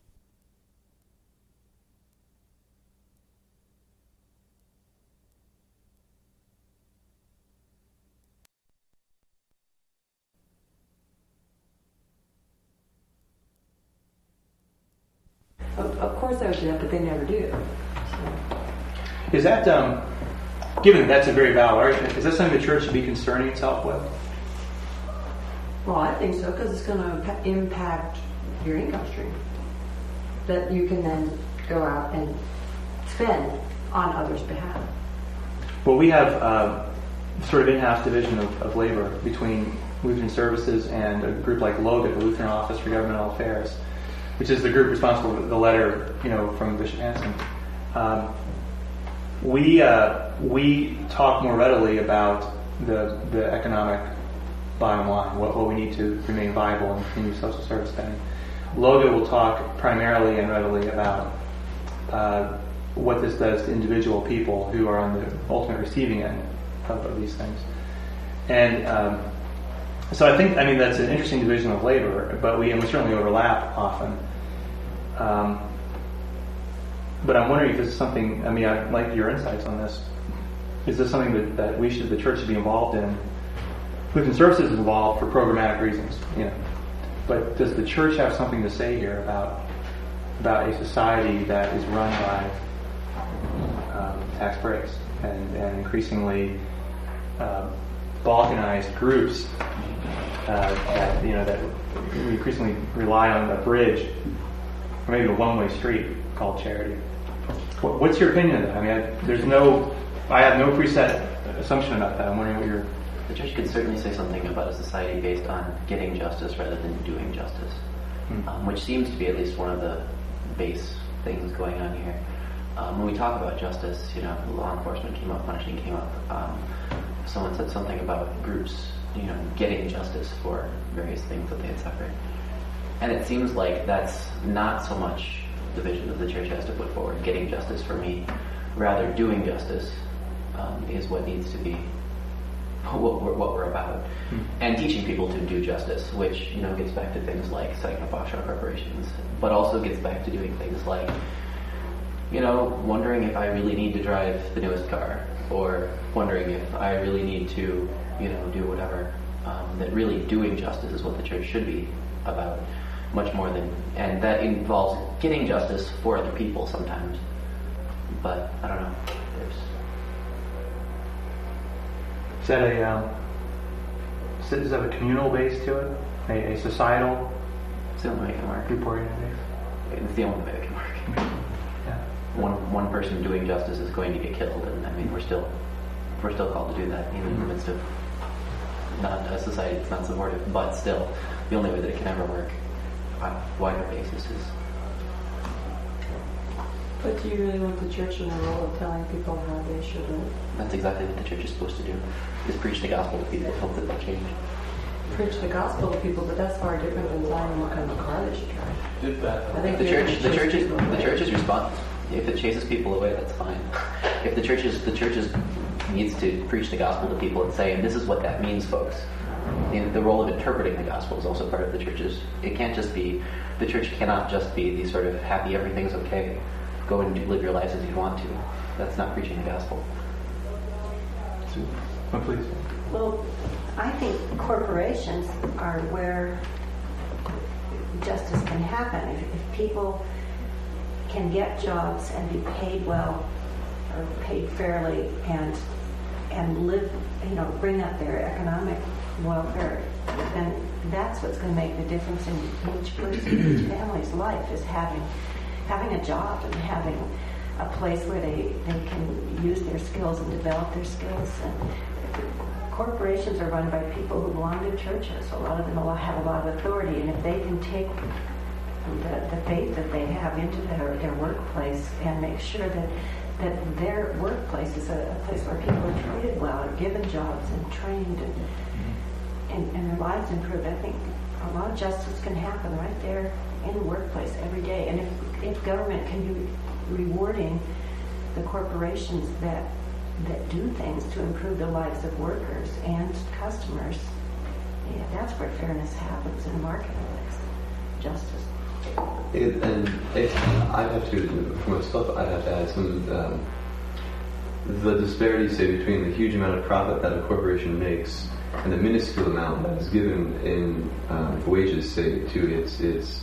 Of course I would do that, but they never do. So. Is that, given that that's a very valid argument, is that something the church should be concerning itself with? Well, I think so, because it's going to impact your income stream that you can then go out and spend on others' behalf. Well, we have sort of in-house division of labor between Lutheran Services and a group like LOGA, the Lutheran Office for Governmental Affairs, which is the group responsible for the letter, from Bishop Hansen. We talk more readily about the economic bottom line, what we need to remain viable and continue social service spending. LOGA will talk primarily and readily about what this does to individual people who are on the ultimate receiving end of these things. And so I think, that's an interesting division of labor, but we certainly overlap often. But I'm wondering if this is something, I'd like your insights on this. Is this something that the church should be involved in? Lutheran Services is involved for programmatic reasons, But does the church have something to say here about a society that is run by tax breaks and increasingly balkanized groups that we increasingly rely on a bridge, or maybe a one-way street called charity? What's your opinion of that? I have no preset assumption about that. I'm wondering what your... The church could certainly say something about a society based on getting justice rather than doing justice, which seems to be at least one of the base things going on here. When we talk about justice, law enforcement came up, punishing came up. Someone said something about groups, getting justice for various things that they had suffered. And it seems like that's not so much the vision that the church has to put forward, getting justice for me. Rather, doing justice is what needs to be what we're about. And teaching people to do justice, which, gets back to things like setting up offshore corporations, but also gets back to doing things like, wondering if I really need to drive the newest car, or wondering if I really need to, do whatever. That really doing justice is what the church should be about, much more than, and that involves getting justice for other people sometimes. But I don't know. Is that a communal base to it? A societal? It's the only way it can work. Reporting base? It's the only way it can work. Yeah. One person doing justice is going to get killed, and we're still called to do that, even in the midst of not a society that's not supportive. But still, the only way that it can ever work on a wider basis is. But do you really want the church in the role of telling people how they should live? That's exactly what the church is supposed to do, is preach the gospel to people, hope that they'll change. Preach the gospel to people, but that's far different than telling them what kind of car they should drive. I think The church is responsible. If it chases people away, that's fine. If the church needs to preach the gospel to people and say, and this is what that means, folks. The role of interpreting the gospel is also part of the church's. It can't just be, the church cannot just be the sort of happy everything's okay, go and live your lives as you want to. That's not preaching the gospel. Please. Well, I think corporations are where justice can happen. If people can get jobs and be paid well or paid fairly and live, bring up their economic welfare, then that's what's going to make the difference in each person, each family's life, is having a job and having a place where they can use their skills and develop their skills. And corporations are run by people who belong to churches. A lot of them have a lot of authority, and if they can take the faith that they have into their workplace and make sure that their workplace is a place where people are treated well, are given jobs and trained and their lives improved, I think a lot of justice can happen right there in the workplace every day. And if government can be rewarding the corporations that do things to improve the lives of workers and customers, that's where fairness happens in the marketplace. Justice. I'd have to, for myself, I'd have to add some, the disparity, say, between the huge amount of profit that a corporation makes and the minuscule amount that is given in wages, say, to its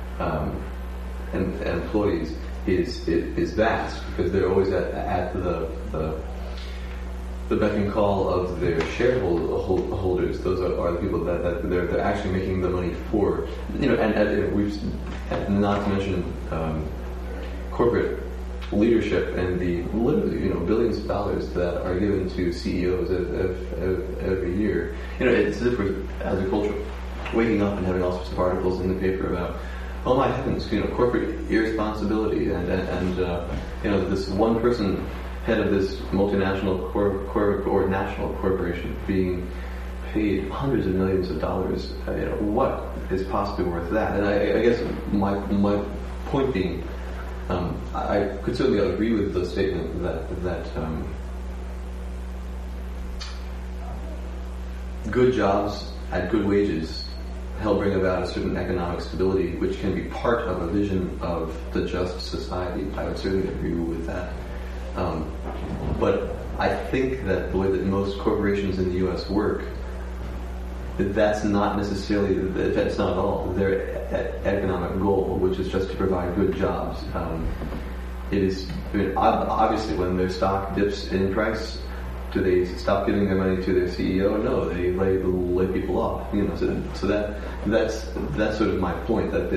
employees is vast, because they're always at the beck and call of their shareholders. Those are the people that they're actually making the money for. And we've not to mention corporate leadership and the literally billions of dollars that are given to CEOs every year. It's as if we're, as a culture, waking up and having all sorts of articles in the paper about, oh my heavens, corporate irresponsibility and this one person, head of this multinational or national corporation, being paid hundreds of millions of dollars. What is possibly worth that? And I guess my point being, I could certainly agree with the statement that good jobs at good wages help bring about a certain economic stability, which can be part of a vision of the just society. I would certainly agree with that. But I think that the way that most corporations in the U.S. work, that's not necessarily, that's not at all their economic goal, which is just to provide good jobs. It is, I mean, obviously when their stock dips in price, do they stop giving their money to their CEO? No, they lay people off. You know, so that's sort of my point. That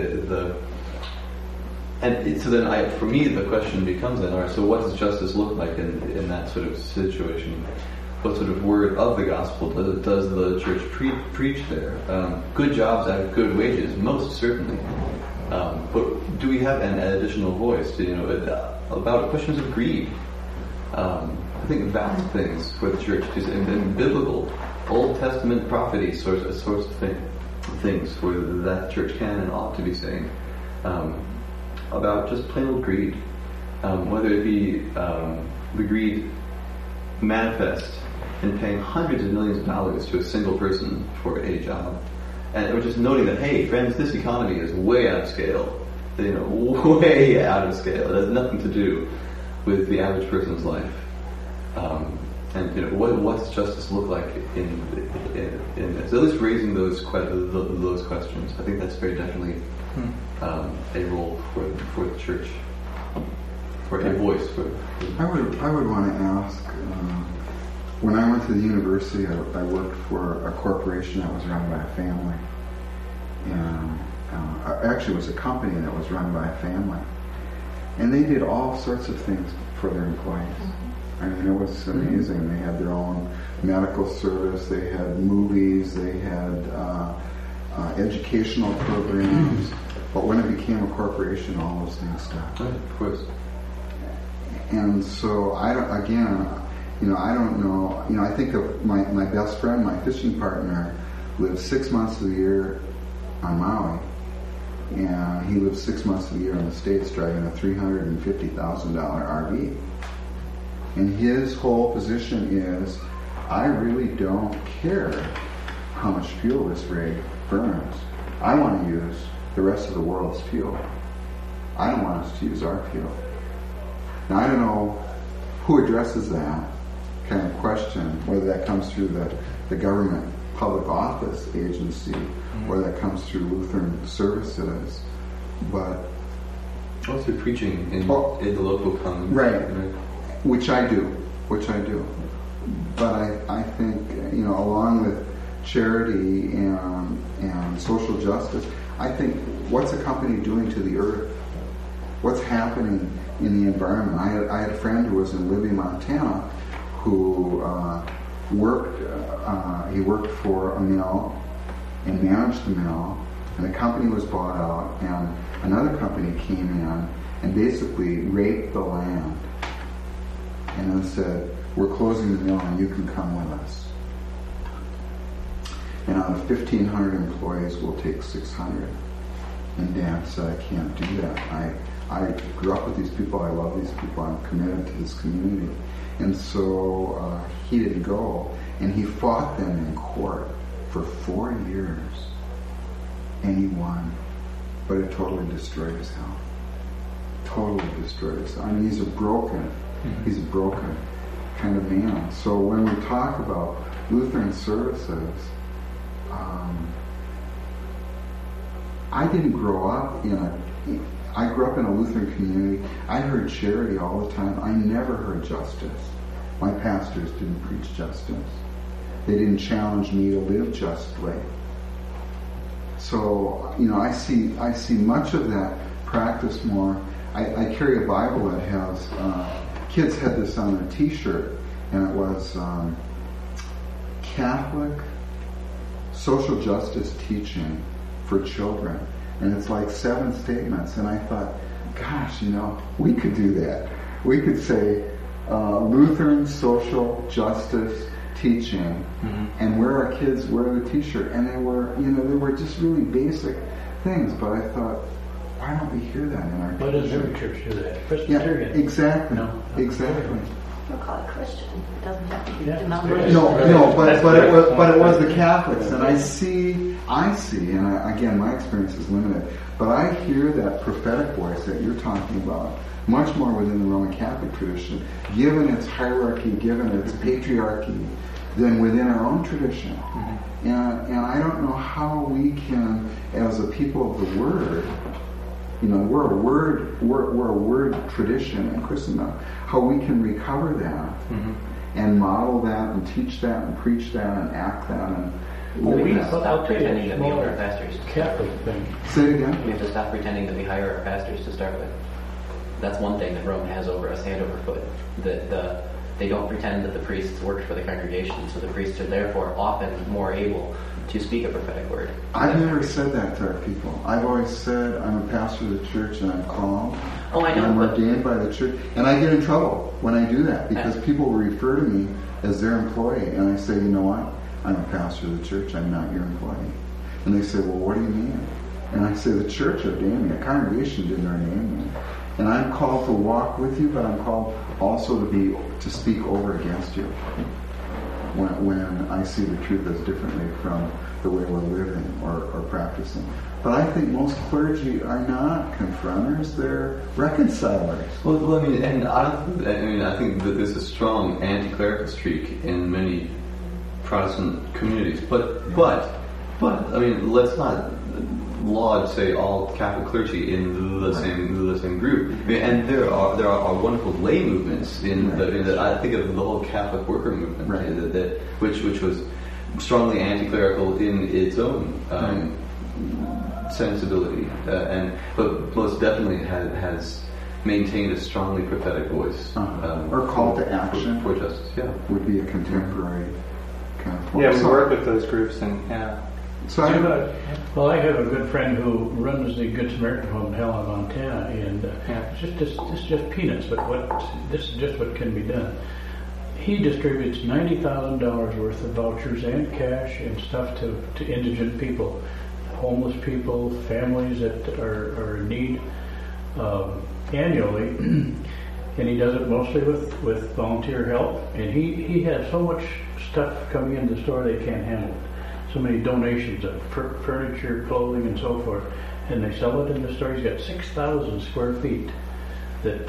for me the question becomes then, all right, so what does justice look like in that sort of situation? What sort of word of the gospel does the church preach there? Good jobs at good wages, most certainly. But do we have an additional voice about questions of greed? I think valid things for the church, and biblical, Old Testament prophecy sorts of things for that church can and ought to be saying about just plain old greed, whether it be the greed manifest in paying hundreds of millions of dollars to a single person for a job, and we're just noting that, hey, friends, this economy is way out of scale. Way out of scale. It has nothing to do with the average person's life. And what's justice look like in this? At least raising those questions. I think that's very definitely a role for the church, for a voice. I would want to ask. When I went to the university, I worked for a corporation that was run by a family, and actually it was a company that was run by a family, and they did all sorts of things for their employees. I mean, it was amazing. They had their own medical service, they had movies, they had educational programs. But when it became a corporation, all those things stopped. Right, of course. And so I don't know. I think of my best friend, my fishing partner, lives 6 months of the year on Maui, and he lives 6 months of the year in the States driving a $350,000 RV. And his whole position is, I really don't care how much fuel this rig burns. I want to use the rest of the world's fuel. I don't want us to use our fuel. Now, I don't know who addresses that kind of question, whether that comes through the government public office agency, or that comes through Lutheran services, but also preaching in the local community. Right. Which I do. But I think, along with charity and social justice, I think what's a company doing to the earth? What's happening in the environment? I had a friend who was in Libby, Montana, who he worked for a mill and managed the mill, and the company was bought out, and another company came in and basically raped the land and then said, we're closing the mill and you can come with us. And out of 1,500 employees, we'll take 600. And Dan said, I can't do that. I grew up with these people, I love these people, I'm committed to this community. And so he didn't go, and he fought them in court for 4 years, and he won. But it totally destroyed his health. Totally destroyed his health. I mean, he's a broken kind of man. So when we talk about Lutheran services, I didn't grow up I grew up in a Lutheran community. I heard charity all the time. I never heard justice. My pastors didn't preach justice. They didn't challenge me to live justly. So, I see much of that practice more. I carry a Bible that has, kids had this on their t-shirt, and it was Catholic social justice teaching for children. And it's like 7 statements. And I thought, gosh, we could do that. We could say Lutheran social justice teaching, and where our kids wear the t-shirt. And they were just really basic things. But I thought, why don't we hear that in our Why doesn't every church do that? Presbyterian. Yeah, exactly. No. Exactly. We'll call it Christian. It doesn't have to be Yeah. denominational. But it was the Catholics, and I see, and again, my experience is limited, but I hear that prophetic voice that you're talking about much more within the Roman Catholic tradition, given its hierarchy, given its patriarchy, than within our own tradition. And I don't know how we can, as a people of the Word, we're a word tradition in Christendom, how we can recover that and model that and teach that and preach that and act that and We have to stop pretending that we own our pastors. Catholic thing. Say it again. We have to stop pretending that we hire our pastors to start with. That's one thing that Rome has over us hand over foot. They don't pretend that the priests work for the congregation, so the priests are therefore often more able to speak a prophetic word. I've never said that to our people. I've always said I'm a pastor of the church and I'm called. Oh, I know. I'm ordained by the church. And I get in trouble when I do that because people refer to me as their employee. And I say, you know what? I'm a pastor of the church. I'm not your employee. And they say, well, what do you mean? And I say, the church ordained me. A congregation didn't ordain me. And I'm called to walk with you, but I'm called also to speak over against you when I see the truth as differently from the way we're living or practicing. But I think most clergy are not confronters; they're reconcilers. Well, I mean, I think that there's a strong anti-clerical streak in many Protestant communities. But I mean, let's not laud, say, all Catholic clergy in the same group. And there are wonderful lay movements in the I think of the whole Catholic worker movement, which was strongly anti-clerical in its own sensibility, but most definitely has maintained a strongly prophetic voice. Or call to action for justice. Yeah, would be a contemporary kind of form. Yeah, we work with those groups and So Well, I have a good friend who runs the Good Samaritan Home in Helen, Montana, and it's just peanuts, but this is just what can be done. He distributes $90,000 worth of vouchers and cash and stuff to indigent people, homeless people, families that are in need annually, and he does it mostly with volunteer help. And he has so much stuff coming into the store they can't handle it. So many donations of furniture, clothing, and so forth, and they sell it in the store. He's got 6,000 square feet that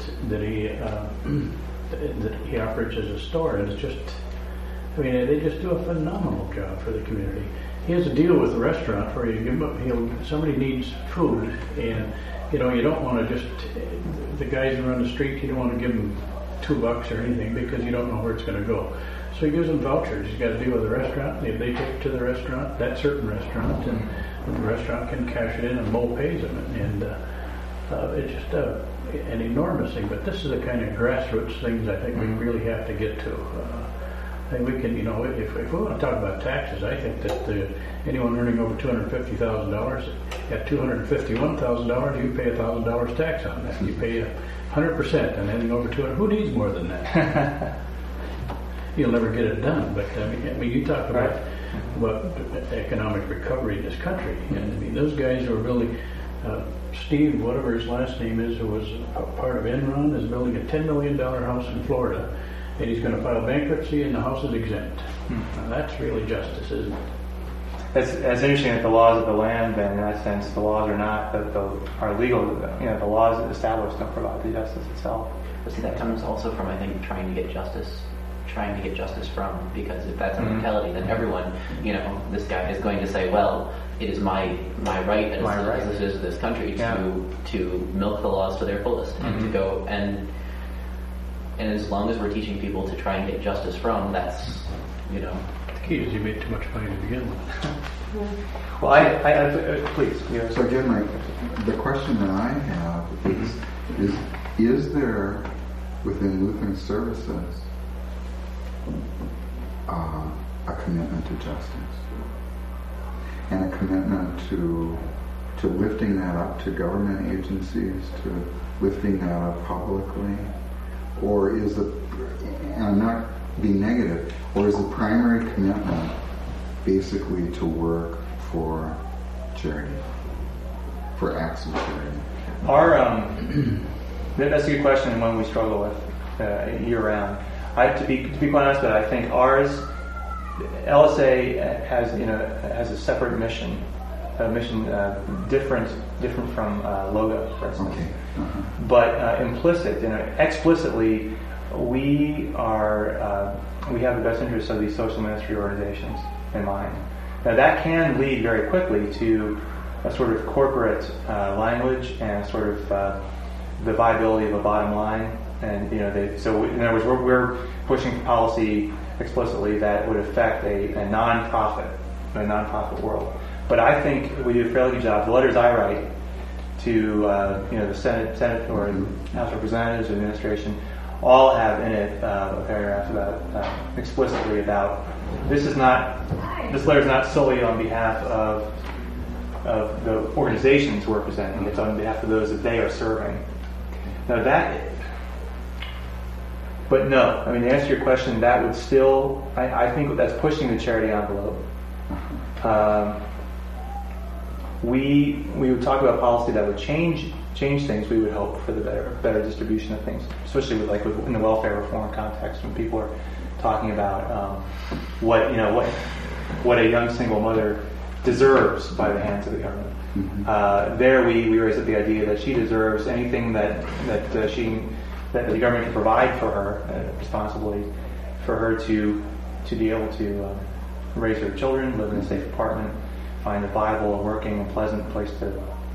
he operates as a store, and it's just, I mean, they just do a phenomenal job for the community. He has a deal with the restaurant where you give him, somebody needs food, and you don't want to just the guys who run the street. You don't want to give them $2 or anything because you don't know where it's going to go. So he gives them vouchers. He's got to deal with the restaurant. They take it to the restaurant, that certain restaurant, and the restaurant can cash it in and Mo pays them. And it's just an enormous thing. But this is the kind of grassroots things I think we really have to get to. I think we can, if we want to talk about taxes, I think that anyone earning over $250,000, at $251,000, you pay $1,000 tax on that. You pay 100%, and anything over $200,000, who needs more than that? You'll never get it done. But I mean, you talk about economic recovery in this country, and I mean, those guys who are building. Steve, whatever his last name is, who was a part of Enron, is building a $10 million house in Florida, and he's going to file bankruptcy, and the house is exempt. Now, that's really justice, isn't it? It's interesting that the laws of the land, then, in that sense, the laws are not are legal. The laws that established don't provide the justice itself. But see, that comes also from, I think, trying to get justice from, because if that's a mentality, then everyone, this guy is going to say, well, it is my right as a citizen of this country to milk the laws to their fullest and to go and as long as we're teaching people to try and get justice from, that's The key is you made too much money to begin with. Well, I please. So again, the question that I have is there within Lutheran services a commitment to justice and a commitment to lifting that up to government agencies, to lifting that up publicly, or is and I'm not being negative, or is the primary commitment basically to work for charity, for acts of charity? That's a good question and one we struggle with year round. To be quite honest with you, I think LSA has a separate mission, different from Logo, for instance. Okay. Uh-huh. But explicitly, we have the best interests of these social ministry organizations in mind. Now that can lead very quickly to a sort of corporate language and sort of the viability of a bottom line. And so in other words, we're pushing policy explicitly that would affect a nonprofit world. But I think we do a fairly good job. The letters I write to the Senate or House of Representatives, administration, all have in it a paragraph about explicitly about this letter is not solely on behalf of the organizations we're representing. It's on behalf of those that they are serving. Now but no, I mean, to answer your question, that would still, I think that's pushing the charity envelope. We would talk about policy that would change things. We would hope for the better distribution of things, especially in the welfare reform context, when people are talking about what a young single mother deserves by the hands of the government. Mm-hmm. There we raise up the idea that she deserves anything that the government can provide for her responsibly, for her to be able to raise her children, live in a safe apartment, find a viable, working, and pleasant place to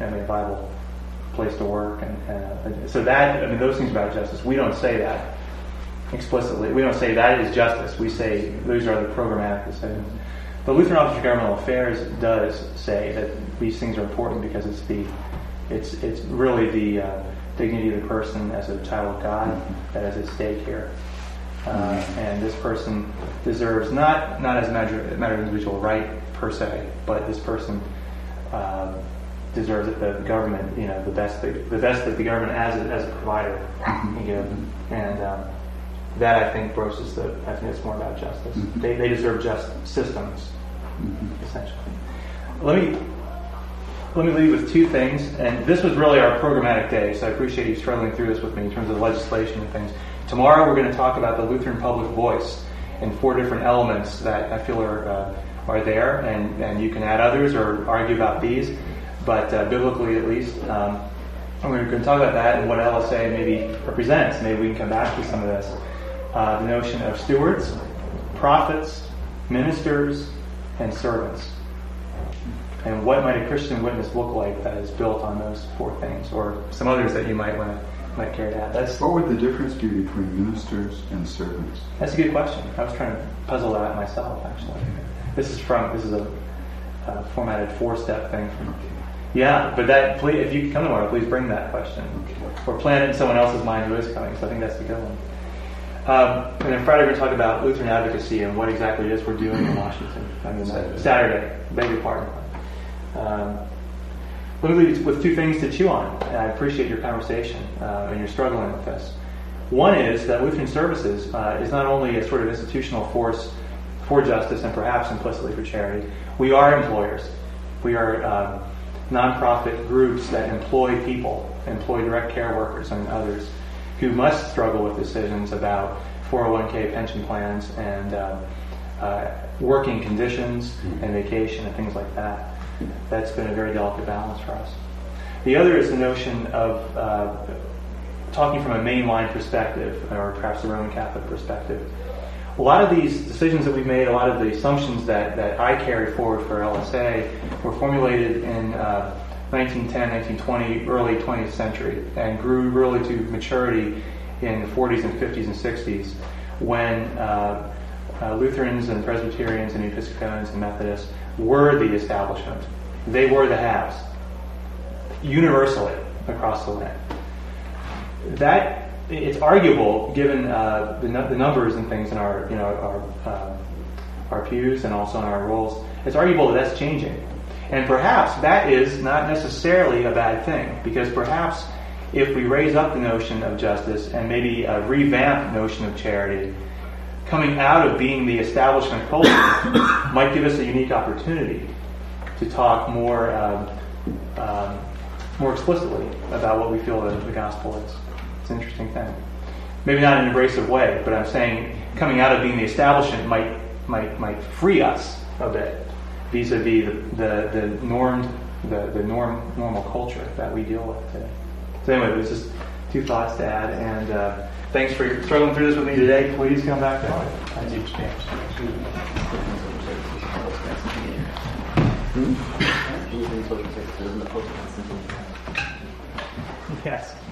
work, and so that, I mean, those things about justice, we don't say that explicitly. We don't say that is justice. We say those are the programmatic decisions. The Lutheran Office for Governmental Affairs does say that these things are important because it's really the dignity of the person as a child of God that is at stake here. And this person deserves not as a matter of individual right per se, but this person deserves that the government, the best that the government as a provider can give, and that I think broaches I think it's more about justice. Mm-hmm. They deserve just systems, essentially. Let me leave you with two things, and this was really our programmatic day, so I appreciate you struggling through this with me in terms of legislation and things. Tomorrow we're going to talk about the Lutheran public voice and 4 different elements that I feel are there, and you can add others or argue about these, but biblically at least, we're going to talk about that and what LSA maybe represents. Maybe we can come back to some of this. The notion of stewards, prophets, ministers, and servants. And what might a Christian witness look like that is built on those 4 things, or some others that you might carry out? What would the difference be between ministers and servants? That's a good question. I was trying to puzzle that out myself, actually. This is a formatted 4-step thing. Yeah, but if you come tomorrow, please bring that question, or plant it in someone else's mind who is coming. So I think that's a good one. And then Friday we're going to talk about Lutheran advocacy and what exactly it is we're doing in Washington. Saturday. Beg your pardon. Let me leave you with 2 things to chew on. And I appreciate your conversation and you're struggling with this. One is that Lutheran Services is not only a sort of institutional force for justice and perhaps implicitly for charity. We are employers. We are nonprofit groups that employ people, employ direct care workers and others who must struggle with decisions about 401k pension plans and working conditions and vacation and things like that. That's been a very delicate balance for us. The other is the notion of talking from a mainline perspective, or perhaps a Roman Catholic perspective. A lot of these decisions that we've made, a lot of the assumptions that I carry forward for LSA were formulated in 1910, 1920, early 20th century, and grew really to maturity in the 40s and 50s and 60s when Lutherans and Presbyterians and Episcopalians and Methodists were the establishment. They were the haves, universally across the land. That it's arguable, given the numbers and things in our pews and also in our rolls. It's arguable that that's changing, and perhaps that is not necessarily a bad thing, because perhaps if we raise up the notion of justice and maybe a revamped notion of charity, coming out of being the establishment culture might give us a unique opportunity to talk more explicitly about what we feel the gospel is. It's an interesting thing. maybe not in an abrasive way, but I'm saying coming out of being the establishment might free us a bit vis-a-vis the normal culture that we deal with today. So anyway, there's just two thoughts to add, and thanks for struggling through this with me today. Please come back down. I need stamps. Anything social services, doesn't the post Yes.